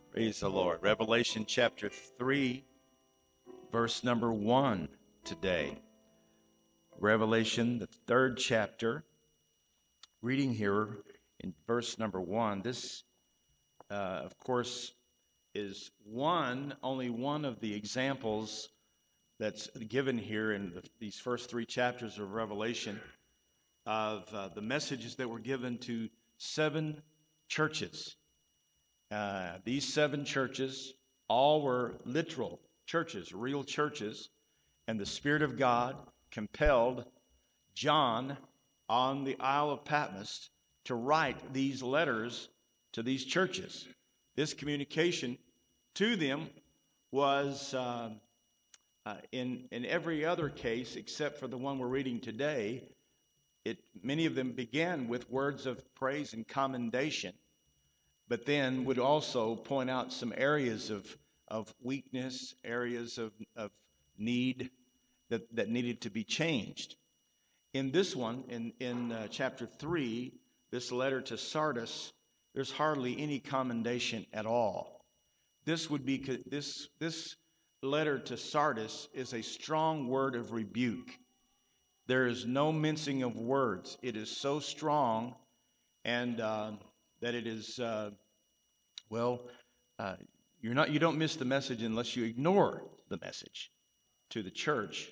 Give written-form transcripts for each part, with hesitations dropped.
Praise the Lord. Revelation chapter 3, verse number 1 today. Revelation, the third chapter, reading here in verse number 1. This, of course, is only one of the examples that's given here in these first three chapters of Revelation of the messages that were given to seven churches. These seven churches all were literal churches, real churches, and the Spirit of God compelled John on the Isle of Patmos to write these letters to these churches. This communication to them was in every other case except for the one we're reading today. Many of them began with words of praise and commendation, but then would also point out some areas of weakness, areas of need that needed to be changed. In this one, in chapter 3, this letter to Sardis, there's hardly any commendation at all. This letter to Sardis is a strong word of rebuke. There is no mincing of words. It is so strong, and that it is you don't miss the message unless you ignore the message to the church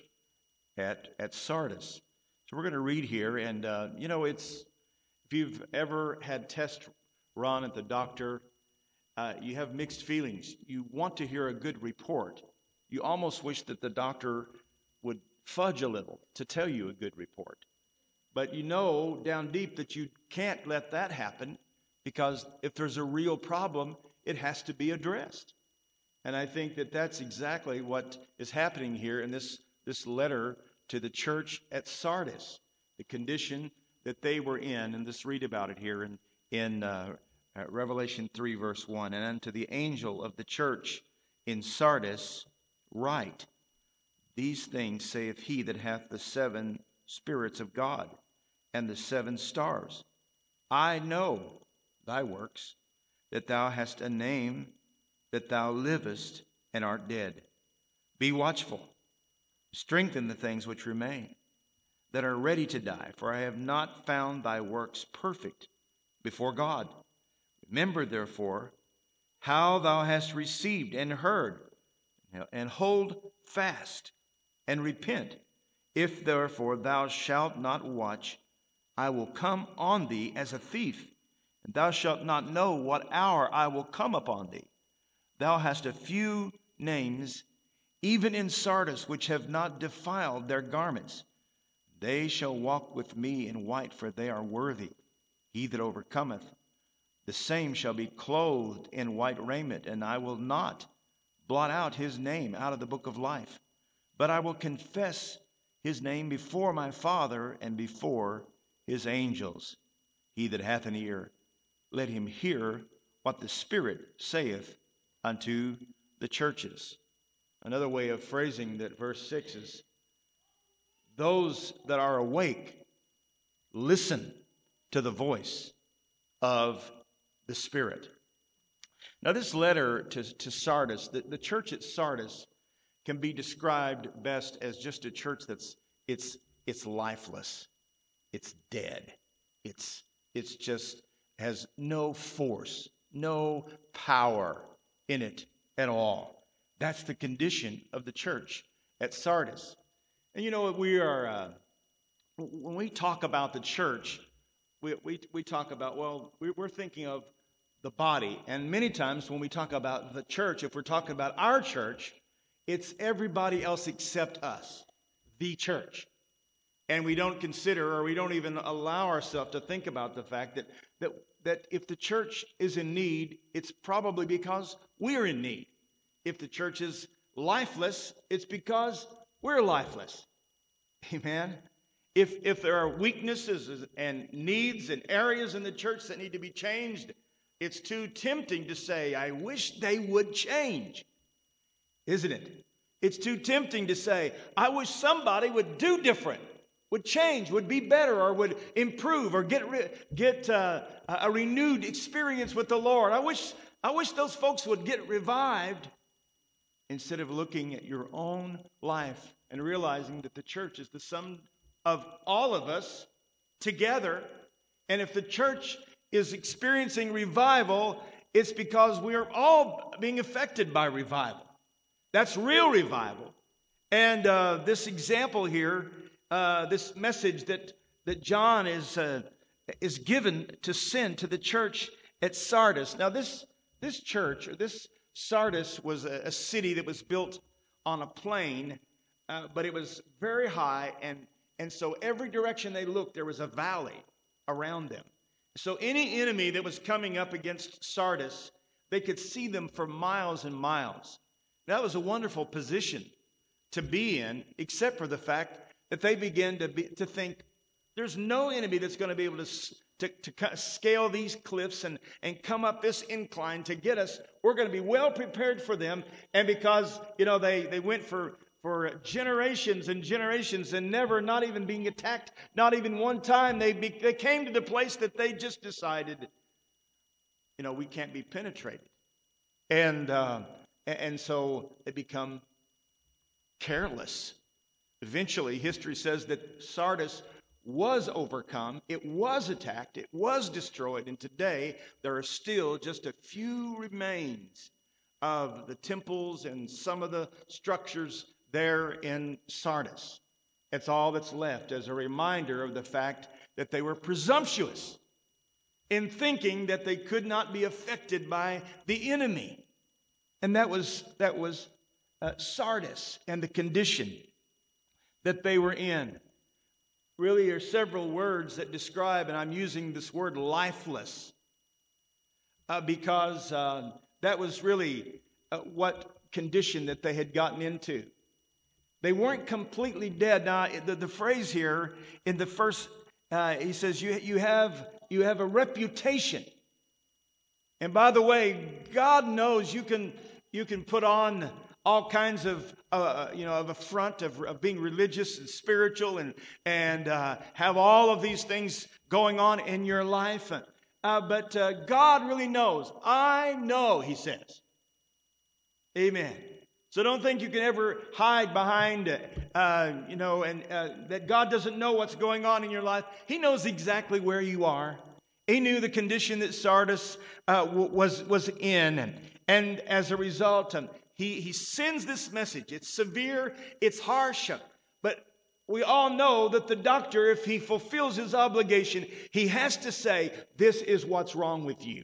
at Sardis. So we're going to read here, and if you've ever had tests run at the doctor, you have mixed feelings. You want to hear a good report. You almost wish that the doctor would fudge a little to tell you a good report. But you know down deep that you can't let that happen, because if there's a real problem, it has to be addressed. And I think that that's exactly what is happening here in this letter to the church at Sardis, the condition that they were in. And let's read about it here in Revelation 3, verse 1. And unto the angel of the church in Sardis write, These things saith he that hath the seven spirits of God and the seven stars. I know thy works, that thou hast a name, that thou livest and art dead. Be watchful, strengthen the things which remain, that are ready to die, for I have not found thy works perfect before God. Remember, therefore, how thou hast received and heard, and hold fast and repent. If therefore thou shalt not watch, I will come on thee as a thief, and thou shalt not know what hour I will come upon thee. Thou hast a few names, even in Sardis, which have not defiled their garments. They shall walk with me in white, for they are worthy. He that overcometh, the same shall be clothed in white raiment, and I will not blot out his name out of the book of life, but I will confess his name before my Father and before his angels. He that hath an ear, let him hear what the Spirit saith unto the churches. Another way of phrasing that verse 6 is, those that are awake, listen to the voice of the Spirit. Now, this letter to Sardis, the church at Sardis can be described best as just a church it's lifeless. It's dead. It's just has no force, no power in it at all. That's the condition of the church at Sardis. And we are when we talk about the church, we talk about, we're thinking of the body. And many times when we talk about the church, if we're talking about our church, it's everybody else except us, the church. And we don't consider, or we don't even allow ourselves to think about the fact that if the church is in need, it's probably because we're in need. If the church is lifeless, it's because we're lifeless. Amen? If there are weaknesses and needs and areas in the church that need to be changed, it's too tempting to say, I wish they would change. Isn't it? It's too tempting to say, I wish somebody would do different, would change, would be better, or would improve, or get a renewed experience with the Lord. I wish I wish those folks would get revived instead of looking at your own life and realizing that the church is the sum of all of us together. And if the church is experiencing revival, it's because we are all being affected by revival. That's real revival. And this example here, this message that John is given to send to the church at Sardis. Now, this church, or this Sardis, was a city that was built on a plain, but it was very high, and so every direction they looked, there was a valley around them. So any enemy that was coming up against Sardis, they could see them for miles and miles. That was a wonderful position to be in, except for the fact that they began to think, there's no enemy that's going to be able to scale these cliffs and come up this incline to get us. We're going to be well prepared for them. And because, they went for generations and generations and never, not even being attacked, not even one time, they came to the place that they just decided, we can't be penetrated. And so they become careless. Eventually, history says that Sardis was overcome, it was attacked, it was destroyed, and today there are still just a few remains of the temples and some of the structures there in Sardis. It's all that's left as a reminder of the fact that they were presumptuous in thinking that they could not be affected by the enemy. And that was Sardis and the condition that they were in. Really, there are several words that describe, and I'm using this word lifeless, because that was really what condition that they had gotten into. They weren't completely dead. Now, the phrase here in the first, he says, you have a reputation. And by the way, God knows you can put on all kinds of of a front of being religious and spiritual and have all of these things going on in your life. But God really knows. I know, he says. Amen. So don't think you can ever hide behind, that God doesn't know what's going on in your life. He knows exactly where you are. He knew the condition that Sardis was in. And as a result, he sends this message. It's severe, it's harsh, but we all know that the doctor, if he fulfills his obligation, he has to say, this is what's wrong with you.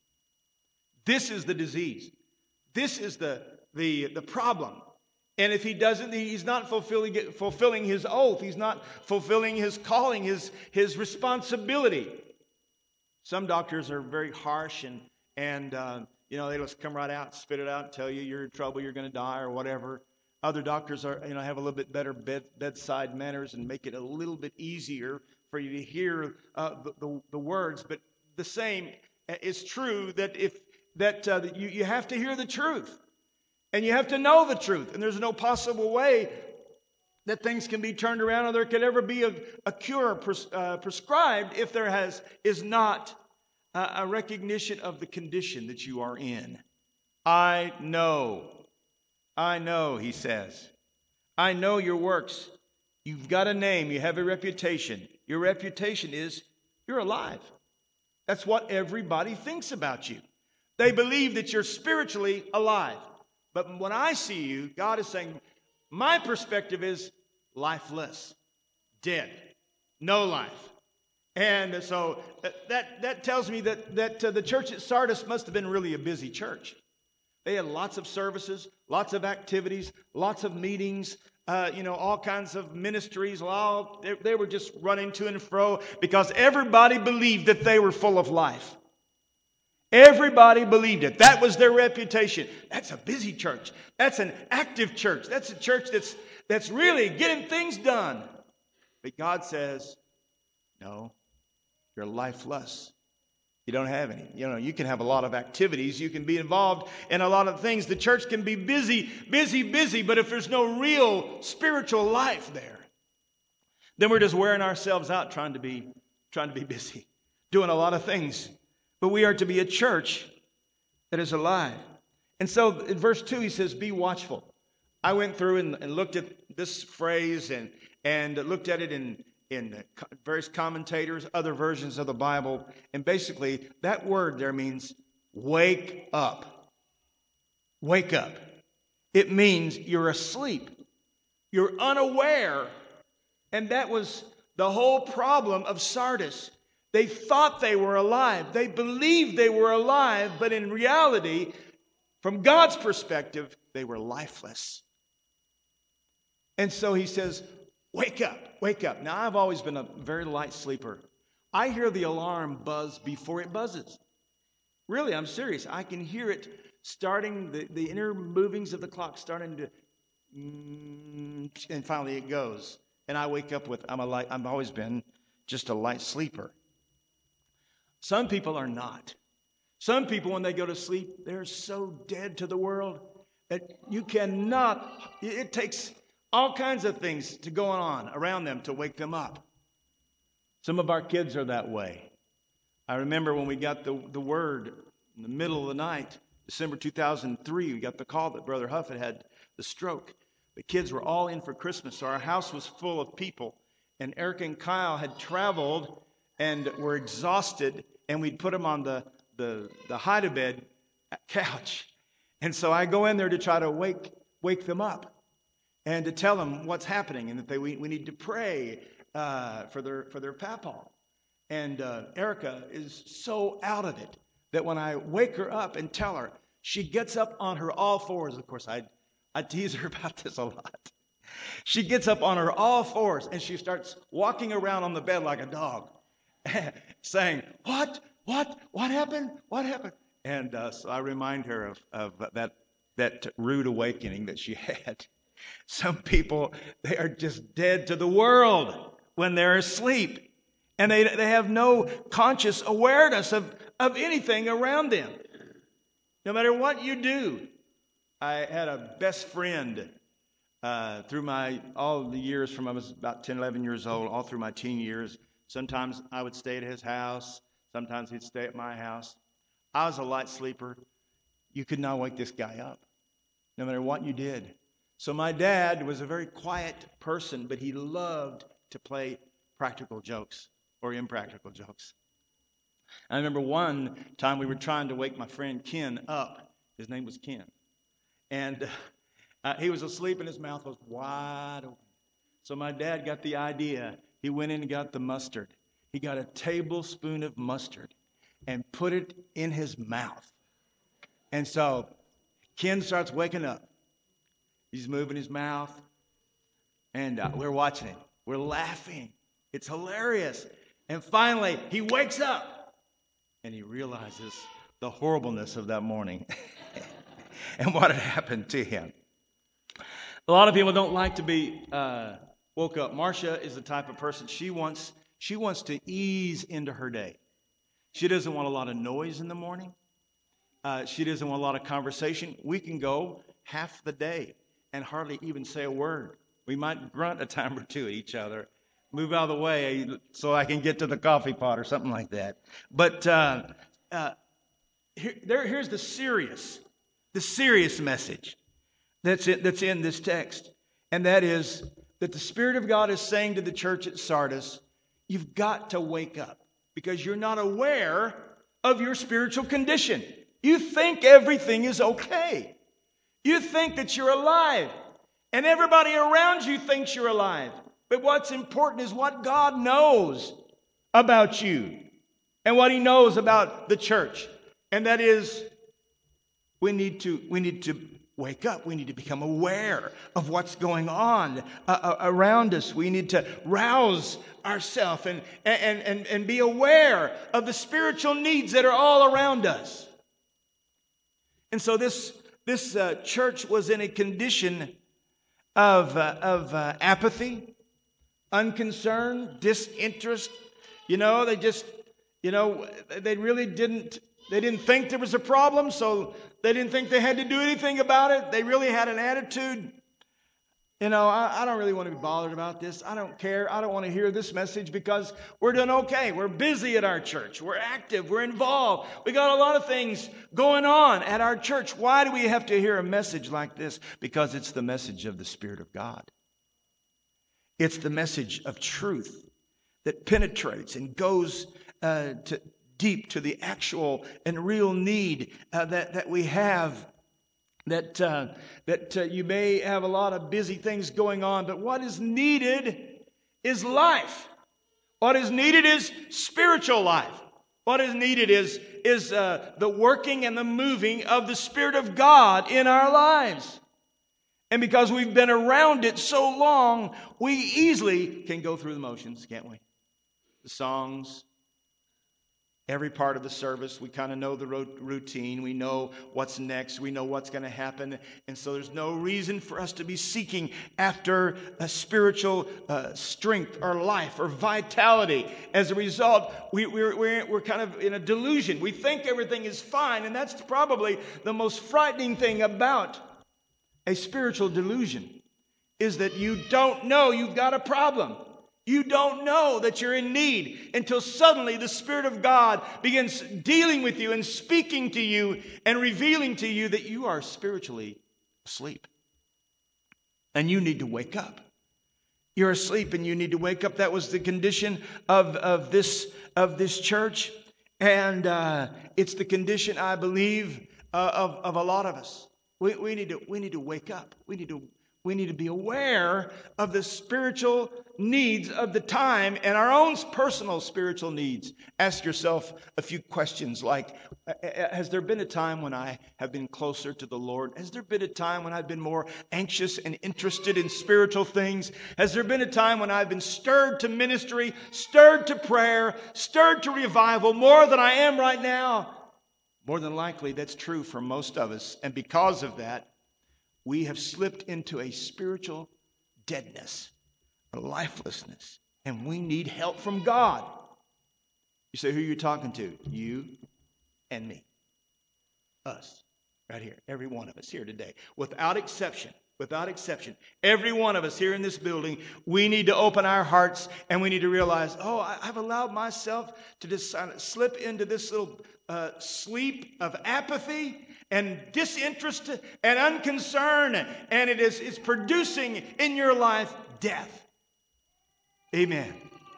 This is the disease. This is the problem. And if he doesn't, he's not fulfilling his oath. He's not fulfilling his calling, his responsibility. Some doctors are very harsh and they just come right out, spit it out, tell you you're in trouble, you're going to die or whatever. Other doctors are, have a little bit better bedside manners and make it a little bit easier for you to hear the words. But the same is true that you have to hear the truth and you have to know the truth. And there's no possible way that things can be turned around or there could ever be a cure prescribed if there is not a recognition of the condition that you are in. I know, he says. I know your works. You've got a name. You have a reputation. Your reputation is you're alive. That's what everybody thinks about you. They believe that you're spiritually alive. But when I see you, God is saying, my perspective is lifeless, dead, no life. And so that tells me that the church at Sardis must have been really a busy church. They had lots of services, lots of activities, lots of meetings, all kinds of ministries. They were just running to and fro because everybody believed that they were full of life. Everybody believed it. That was their reputation. That's a busy church. That's an active church. That's a church that's really getting things done. But God says, no, you're lifeless. You don't have any. You can have a lot of activities. You can be involved in a lot of things. The church can be busy. But if there's no real spiritual life there, then we're just wearing ourselves out trying to be busy, doing a lot of things. But we are to be a church that is alive. And so in verse 2, he says, be watchful. I went through and looked at this phrase and looked at it in various commentators, other versions of the Bible. And basically, that word there means wake up. Wake up. It means you're asleep. You're unaware. And that was the whole problem of Sardis. They thought they were alive. They believed they were alive, but in reality, from God's perspective, they were lifeless. And so he says, wake up, wake up. Now, I've always been a very light sleeper. I hear the alarm buzz before it buzzes. Really, I'm serious. I can hear it starting, the inner movings of the clock starting to, and finally it goes. And I wake up with, I've always been just a light sleeper. Some people are not. Some people, when they go to sleep, they're so dead to the world that you cannot, it takes all kinds of things to go on around them to wake them up. Some of our kids are that way. I remember when we got the word in the middle of the night, December 2003, we got the call that Brother Huff had the stroke. The kids were all in for Christmas, so our house was full of people. And Eric and Kyle had traveled and were exhausted, and we'd put them on the hide-a-bed couch. And so I go in there to try to wake them up and to tell them what's happening and that we need to pray for their papaw. And Erica is so out of it that when I wake her up and tell her, she gets up on her all fours. Of course, I tease her about this a lot. She gets up on her all fours and she starts walking around on the bed like a dog, saying, What happened? What happened? And so I remind her of that rude awakening that she had. Some people, they are just dead to the world when they're asleep. And they have no conscious awareness of anything around them. No matter what you do. I had a best friend through all the years from I was about 10, 11 years old, all through my teen years. Sometimes I would stay at his house. Sometimes he'd stay at my house. I was a light sleeper. You could not wake this guy up, no matter what you did. So my dad was a very quiet person, but he loved to play practical jokes or impractical jokes. I remember one time we were trying to wake my friend Ken up. His name was Ken. And he was asleep and his mouth was wide open. So my dad got the idea. He went in and got the mustard. He got a tablespoon of mustard and put it in his mouth. And so Ken starts waking up. He's moving his mouth. And we're watching it. We're laughing. It's hilarious. And finally, he wakes up. And he realizes the horribleness of that morning. And what had happened to him. A lot of people don't like to be woke up. Marcia is the type of person, she wants to ease into her day. She doesn't want a lot of noise in the morning. She doesn't want a lot of conversation. We can go half the day and hardly even say a word. We might grunt a time or two at each other. Move out of the way so I can get to the coffee pot or something like that. But here's the serious message that's in this text. And that is that the Spirit of God is saying to the church at Sardis, you've got to wake up because you're not aware of your spiritual condition. You think everything is okay. You think that you're alive. And everybody around you thinks you're alive. But what's important is what God knows about you and what He knows about the church. And that is, we need to wake up. We need to become aware of what's going on around us. We need to rouse ourselves and be aware of the spiritual needs that are all around us. And so this church was in a condition of apathy, unconcern, disinterest. They really didn't think there was a problem, so they didn't think they had to do anything about it. They really had an attitude, I don't really want to be bothered about this. I don't care. I don't want to hear this message because we're doing okay. We're busy at our church. We're active. We're involved. We got a lot of things going on at our church. Why do we have to hear a message like this? Because it's the message of the Spirit of God. It's the message of truth that penetrates and goes deep to the actual and real need that we have. That you may have a lot of busy things going on, but what is needed is life. What is needed is spiritual life. What is needed is the working and the moving of the Spirit of God in our lives. And because we've been around it so long, we easily can go through the motions, can't we? The songs, every part of the service, we kind of know the routine. We know what's next. We know what's going to happen. And so there's no reason for us to be seeking after a spiritual strength or life or vitality. As a result, we're kind of in a delusion. We think everything is fine. And that's probably the most frightening thing about a spiritual delusion, is that you don't know you've got a problem. You don't know that you're in need until suddenly the Spirit of God begins dealing with you and speaking to you and revealing to you that you are spiritually asleep. And you need to wake up. You're asleep and you need to wake up. That was the condition of this church. And it's the condition, I believe, of a lot of us. We need to wake up. We need to be aware of the spiritual needs of the time and our own personal spiritual needs. Ask yourself a few questions like, has there been a time when I have been closer to the Lord? Has there been a time when I've been more anxious and interested in spiritual things? Has there been a time when I've been stirred to ministry, stirred to prayer, stirred to revival more than I am right now? More than likely, that's true for most of us. And because of that, we have slipped into a spiritual deadness, a lifelessness, and we need help from God. You say, who are you talking to? You and me. Us. Right here. Every one of us here today. Without exception. Without exception. Every one of us here in this building, we need to open our hearts and we need to realize, I've allowed myself to just slip into this little sleep of apathy and disinterest and unconcern, and it's producing in your life death. Amen.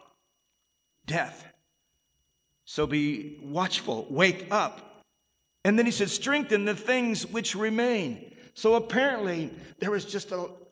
Death. So be watchful, wake up. And then he said, strengthen the things which remain. So apparently there was just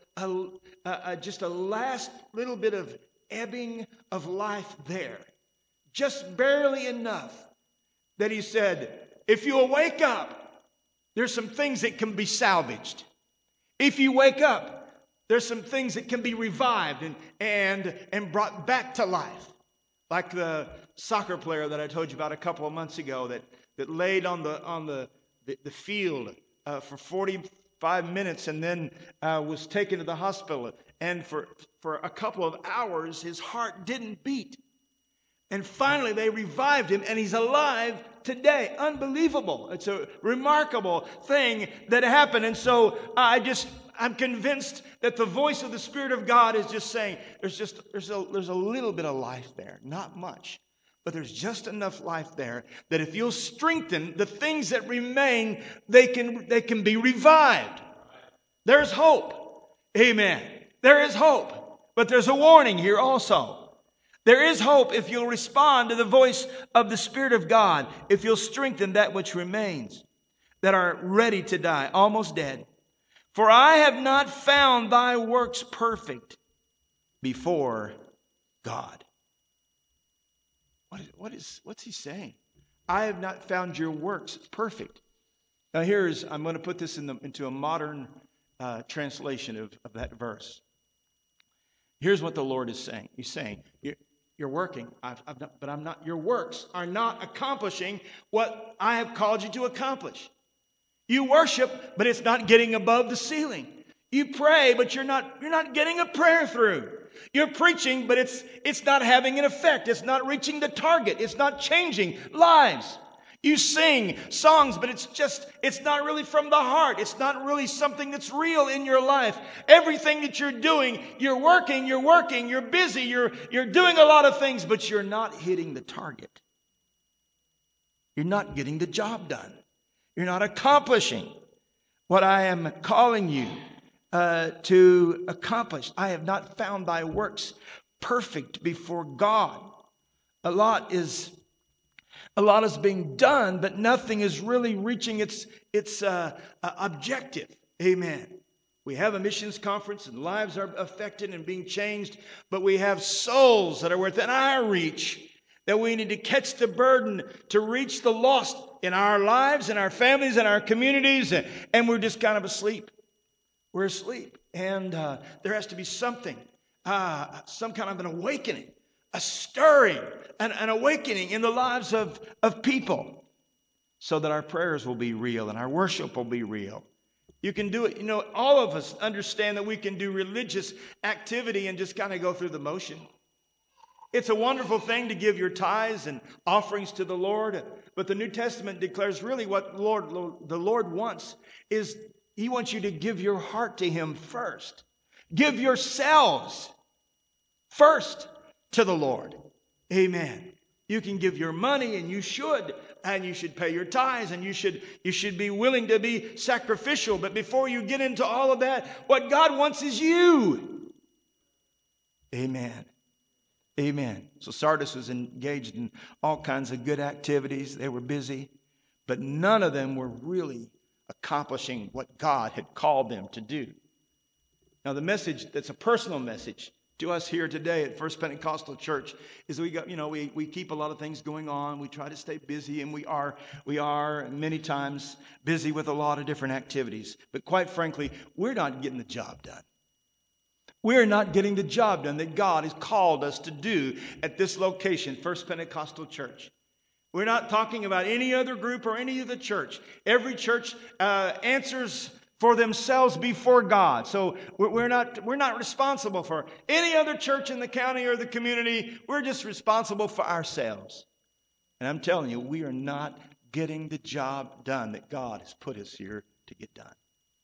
a last little bit of ebbing of life there. Just barely enough that he said, if you wake up, there's some things that can be salvaged. If you wake up, there's some things that can be revived and brought back to life. Like the soccer player that I told you about a couple of months ago that laid on the field for 45 minutes and then was taken to the hospital. And for a couple of hours, his heart didn't beat. And finally, they revived him, and he's alive today. Unbelievable. It's a remarkable thing that happened. And so I'm convinced that the voice of the Spirit of God is just saying, there's a little bit of life there. Not much. But there's just enough life there that if you'll strengthen the things that remain, they can be revived. There's hope. Amen. There is hope. But there's a warning here also. There is hope if you'll respond to the voice of the Spirit of God, if you'll strengthen that which remains, that are ready to die, almost dead. For I have not found thy works perfect before God. What's he saying? I have not found your works perfect. Now I'm going to put this into a modern translation of that verse. Here's what the Lord is saying. He's saying, you're working, but I'm not. Your works are not accomplishing what I have called you to accomplish. You worship, but it's not getting above the ceiling. You pray, but you're not getting a prayer through. You're preaching, but it's not having an effect. It's not reaching the target. It's not changing lives. You sing songs, but it's not really from the heart. It's not really something that's real in your life. Everything that you're doing, you're working, you're busy, you're doing a lot of things, but you're not hitting the target. You're not getting the job done. You're not accomplishing what I am calling you to accomplish. I have not found thy works perfect before God. A lot is being done, but nothing is really reaching its objective. Amen. We have a missions conference and lives are affected and being changed, but we have souls that are within our reach that we need to catch the burden to reach the lost in our lives, in our families, in our communities, and we're just kind of asleep. We're asleep. And there has to be something, some kind of an awakening, a stirring, an awakening in the lives of people so that our prayers will be real and our worship will be real. You can do it. You know, all of us understand that we can do religious activity and just kind of go through the motion. It's a wonderful thing to give your tithes and offerings to the Lord, but the New Testament declares really what the Lord wants is He wants you to give your heart to Him first. Give yourselves first to the Lord. Amen. You can give your money, and you should pay your tithes, and you should be willing to be sacrificial. But before you get into all of that, what God wants is you. Amen. Amen. So Sardis was engaged in all kinds of good activities. They were busy, but none of them were really accomplishing what God had called them to do. Now, the message that's a personal message to us here today at First Pentecostal Church is we keep a lot of things going on. We try to stay busy, and we are many times busy with a lot of different activities. But quite frankly, we're not getting the job done. We're not getting the job done that God has called us to do at this location, First Pentecostal Church. We're not talking about any other group or any other church. Every church answers for themselves before God. So we're not responsible for any other church in the county or the community. We're just responsible for ourselves. And I'm telling you, we are not getting the job done that God has put us here to get done.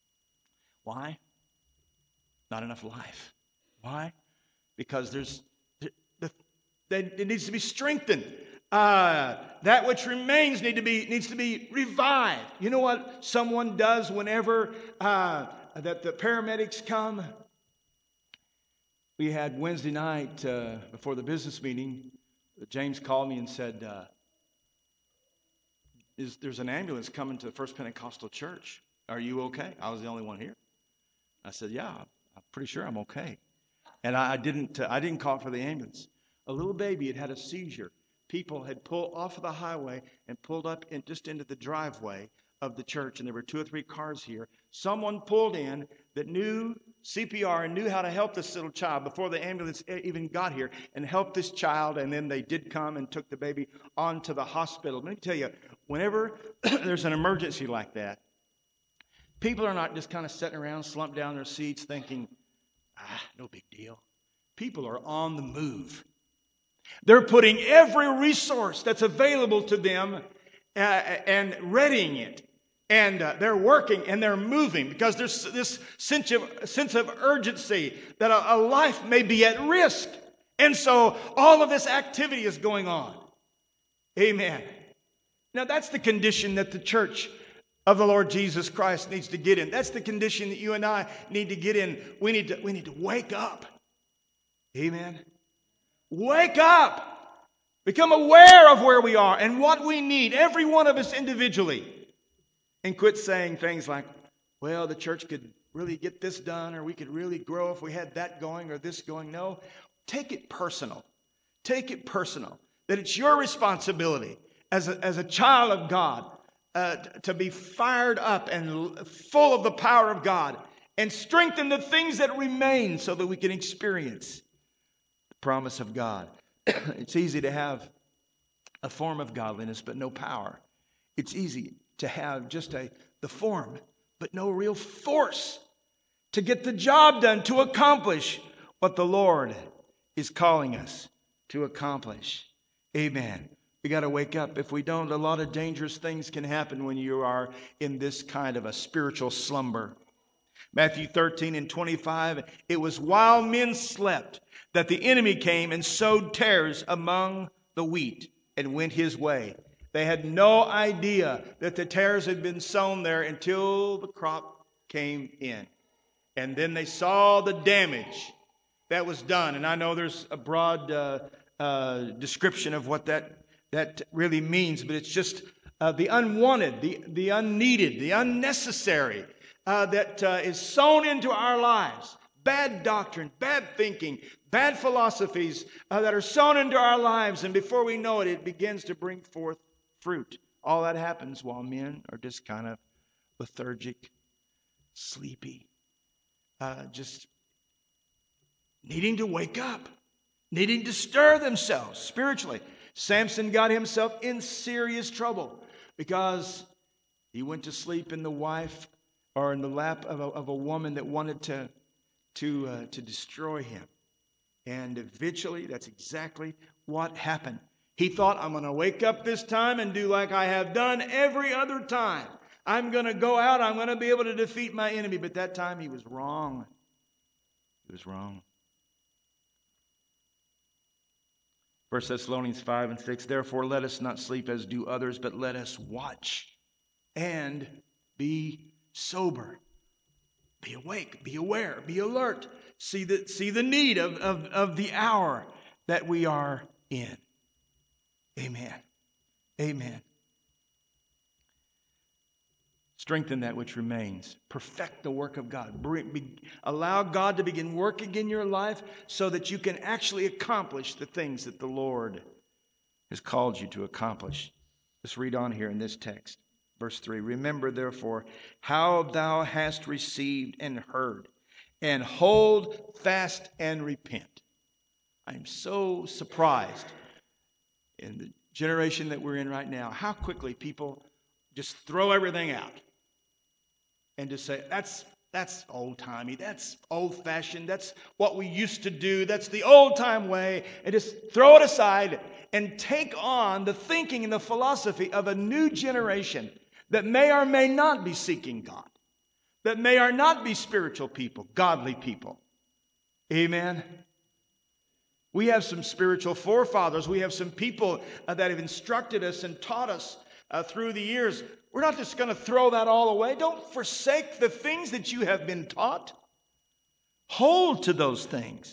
Why? Not enough life. Why? Because it needs to be strengthened. That which remains needs to be revived. You know what someone does whenever that the paramedics come? We had Wednesday night before the business meeting. James called me and said, "There's an ambulance coming to the First Pentecostal Church. Are you okay?" I was the only one here. I said, "Yeah, I'm pretty sure I'm okay." And I didn't call for the ambulance. A little baby had a seizure. People had pulled off of the highway and pulled up just into the driveway of the church, and there were 2 or 3 cars here. Someone pulled in that knew CPR and knew how to help this little child before the ambulance even got here, and helped this child, and then they did come and took the baby on to the hospital. Let me tell you, whenever there's an emergency like that, people are not just kind of sitting around, slumped down in their seats thinking, no big deal. People are on the move. They're putting every resource that's available to them and readying it. And they're working and they're moving because there's this sense of urgency that a life may be at risk. And so all of this activity is going on. Amen. Now that's the condition that the church of the Lord Jesus Christ needs to get in. That's the condition that you and I need to get in. We need to wake up. Amen. Wake up. Become aware of where we are and what we need, every one of us individually. And quit saying things like, well, the church could really get this done, or we could really grow if we had that going or this going. No, take it personal. Take it personal. That it's your responsibility as a child of God to be fired up and full of the power of God and strengthen the things that remain so that we can experience the promise of God. It's easy to have a form of godliness but no power. It's easy to have just the form but no real force to get the job done, to accomplish what the Lord is calling us to accomplish. Amen. We got to wake up. If we don't, a lot of dangerous things can happen when you are in this kind of a spiritual slumber. Matthew 13:25, it was while men slept that the enemy came and sowed tares among the wheat and went his way. They had no idea that the tares had been sown there until the crop came in. And then they saw the damage that was done. And I know there's a broad description of what that really means, but it's just the unwanted, the unneeded, the unnecessary that is sown into our lives. Bad doctrine, bad thinking, bad philosophies that are sown into our lives, and before we know it, it begins to bring forth fruit. All that happens while men are just kind of lethargic, sleepy, just needing to wake up, needing to stir themselves spiritually. Samson got himself in serious trouble because he went to sleep in the wife or in the lap of a woman that wanted to destroy him. And eventually, that's exactly what happened. He thought, I'm going to wake up this time and do like I have done every other time. I'm going to go out. I'm going to be able to defeat my enemy. But that time he was wrong. He was wrong. 1 Thessalonians 5:6, therefore let us not sleep as do others, but let us watch and be sober. Be awake, be aware, be alert. See the need of the hour that we are in. Amen. Amen. Strengthen that which remains. Perfect the work of God. Allow God to begin working in your life so that you can actually accomplish the things that the Lord has called you to accomplish. Let's read on here in this text. Verse 3, remember therefore how thou hast received and heard, and hold fast and repent. I'm so surprised in the generation that we're in right now, how quickly people just throw everything out and just say, that's old-timey, that's old-fashioned, that's what we used to do, that's the old-time way, and just throw it aside and take on the thinking and the philosophy of a new generation that may or may not be seeking God, that may or not be spiritual people, godly people. Amen. We have some spiritual forefathers. We have some people that have instructed us and taught us through the years. We're not just going to throw that all away. Don't forsake the things that you have been taught. Hold to those things.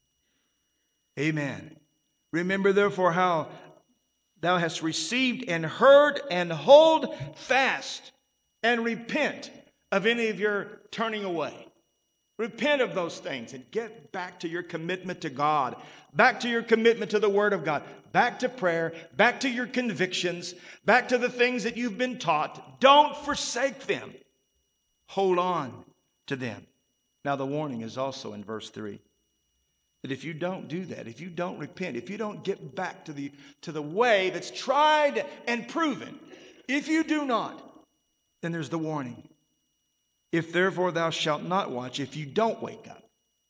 Amen. Remember therefore how thou hast received and heard, and hold fast and repent of any of your turning away. Repent of those things and get back to your commitment to God, back to your commitment to the Word of God, back to prayer, back to your convictions, back to the things that you've been taught. Don't forsake them. Hold on to them. Now the warning is also in verse 3. That if you don't do that, if you don't repent, if you don't get back to the way that's tried and proven, if you do not, then there's the warning. If therefore thou shalt not watch, if you don't wake up,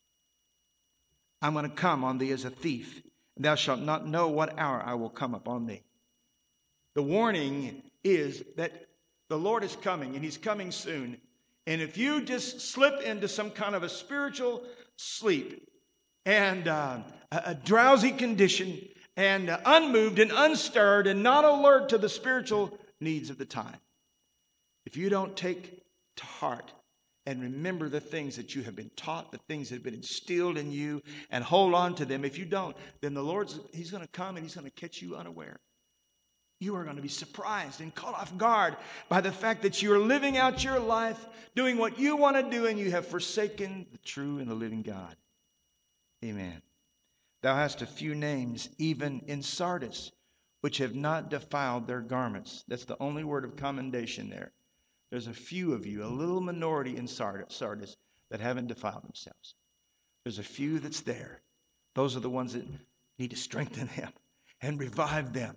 I'm going to come on thee as a thief, and thou shalt not know what hour I will come upon thee. The warning is that the Lord is coming, and He's coming soon. And if you just slip into some kind of a spiritual sleep and a drowsy condition and unmoved and unstirred and not alert to the spiritual needs of the time, if you don't take to heart and remember the things that you have been taught, the things that have been instilled in you, and hold on to them. If you don't, then the He's going to come and He's going to catch you unaware. You are going to be surprised and caught off guard by the fact that you are living out your life, doing what you want to do, and you have forsaken the true and the living God. Amen. Thou hast a few names, even in Sardis, which have not defiled their garments. That's the only word of commendation there. There's a few of you, a little minority in Sardis that haven't defiled themselves. There's a few that's there. Those are the ones that need to strengthen them and revive them.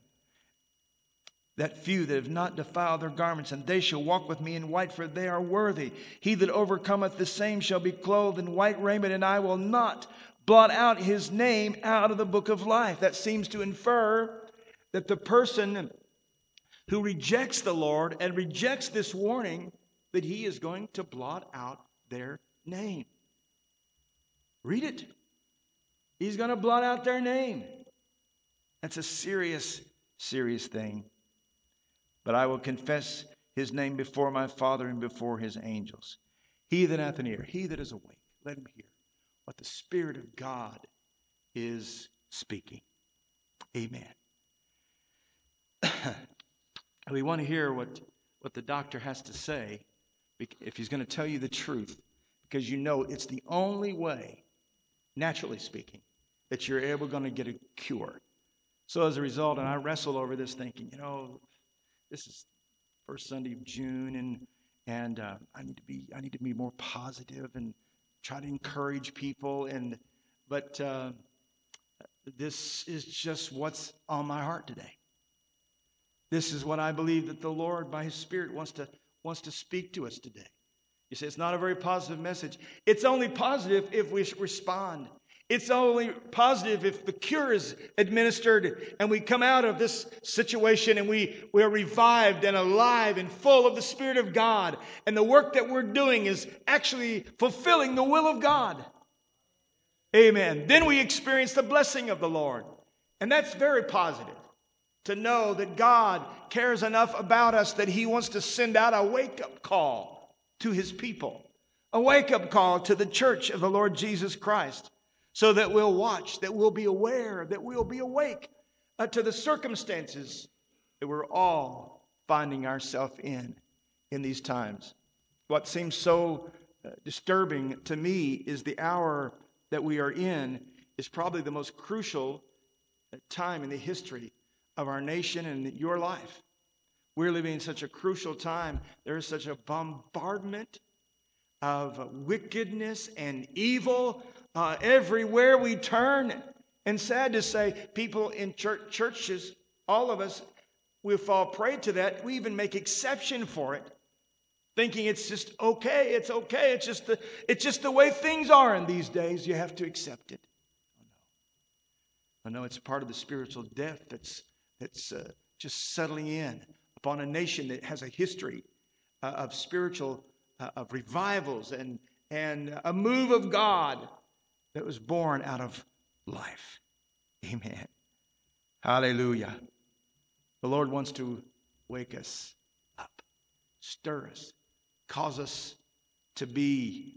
That few that have not defiled their garments, and they shall walk with me in white, for they are worthy. He that overcometh the same shall be clothed in white raiment, and I will not blot out his name out of the book of life. That seems to infer that the person who rejects the Lord and rejects this warning, that he is going to blot out their name. Read it. He's going to blot out their name. That's a serious, serious thing. But I will confess his name before my Father and before his angels. He that hath an ear, he that is awake, let him hear what the Spirit of God is speaking. Amen. We want to hear what the doctor has to say if he's going to tell you the truth, because you know it's the only way, naturally speaking, that you're able going to get a cure. So as a result, and I wrestle over this thinking, this is first Sunday of June, and I need to be more positive and try to encourage people, but this is just what's on my heart today. This is what I believe that the Lord, by his Spirit, wants to speak to us today. You say it's not a very positive message. It's only positive if we respond. It's only positive if the cure is administered and we come out of this situation and we are revived and alive and full of the Spirit of God. And the work that we're doing is actually fulfilling the will of God. Amen. Then we experience the blessing of the Lord. And that's very positive. To know that God cares enough about us that he wants to send out a wake-up call to his people. A wake-up call to the church of the Lord Jesus Christ. So that we'll watch, that we'll be aware, that we'll be awake to the circumstances that we're all finding ourselves in these times. What seems so disturbing to me is the hour that we are in is probably the most crucial time in the history of our nation and your life. We're living in such a crucial time. There is such a bombardment of wickedness and evil everywhere we turn. And sad to say, people in churches, all of us, we fall prey to that. We even make exception for it, thinking it's just okay. It's okay. It's just the way things are in these days. You have to accept it. Oh no, it's part of the spiritual death that's just settling in upon a nation that has a history of spiritual of revivals and a move of God that was born out of life. Amen. Hallelujah. The Lord wants to wake us up, stir us, cause us to be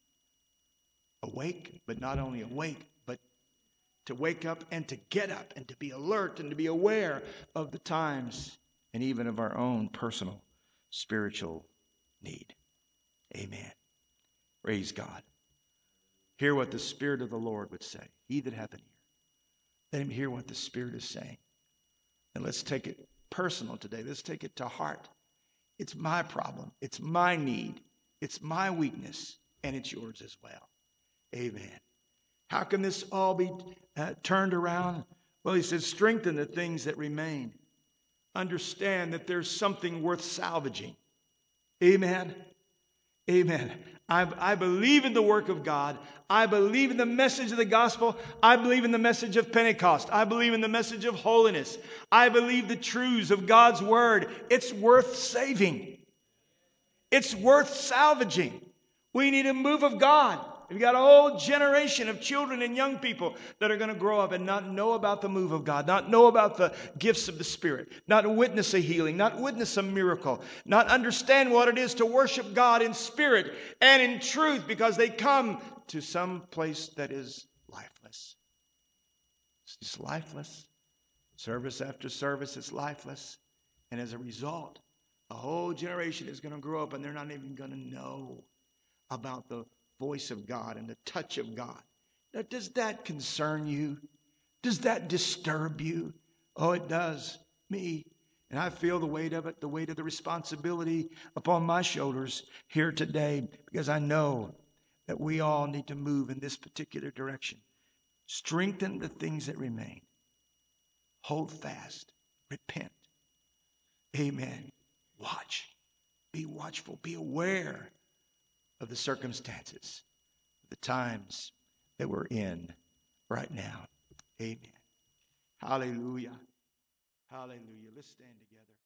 awake, but not only awake, but to wake up and to get up and to be alert and to be aware of the times and even of our own personal spiritual need. Amen. Praise God. Hear what the Spirit of the Lord would say. He that hath an ear, let him hear what the Spirit is saying. And let's take it personal today. Let's take it to heart. It's my problem. It's my need. It's my weakness. And it's yours as well. Amen. How can this all be turned around? Well, he says, strengthen the things that remain. Understand that there's something worth salvaging. Amen. Amen. I believe in the work of God. I believe in the message of the gospel. I believe in the message of Pentecost. I believe in the message of holiness. I believe the truths of God's word. It's worth saving. It's worth salvaging. We need a move of God. We've got a whole generation of children and young people that are going to grow up and not know about the move of God, not know about the gifts of the Spirit, not witness a healing, not witness a miracle, not understand what it is to worship God in spirit and in truth, because they come to some place that is lifeless. It's just lifeless. Service after service is lifeless. And as a result, a whole generation is going to grow up and they're not even going to know about the voice of God and the touch of God. Now, does that concern you? Does that disturb you? Oh, it does me. And I feel the weight of it, the weight of the responsibility upon my shoulders here today, because I know that we all need to move in this particular direction. Strengthen the things that remain. Hold fast. Repent. Amen. Watch. Be watchful. Be aware of the circumstances, the times that we're in right now. Amen. Hallelujah. Hallelujah. Let's stand together.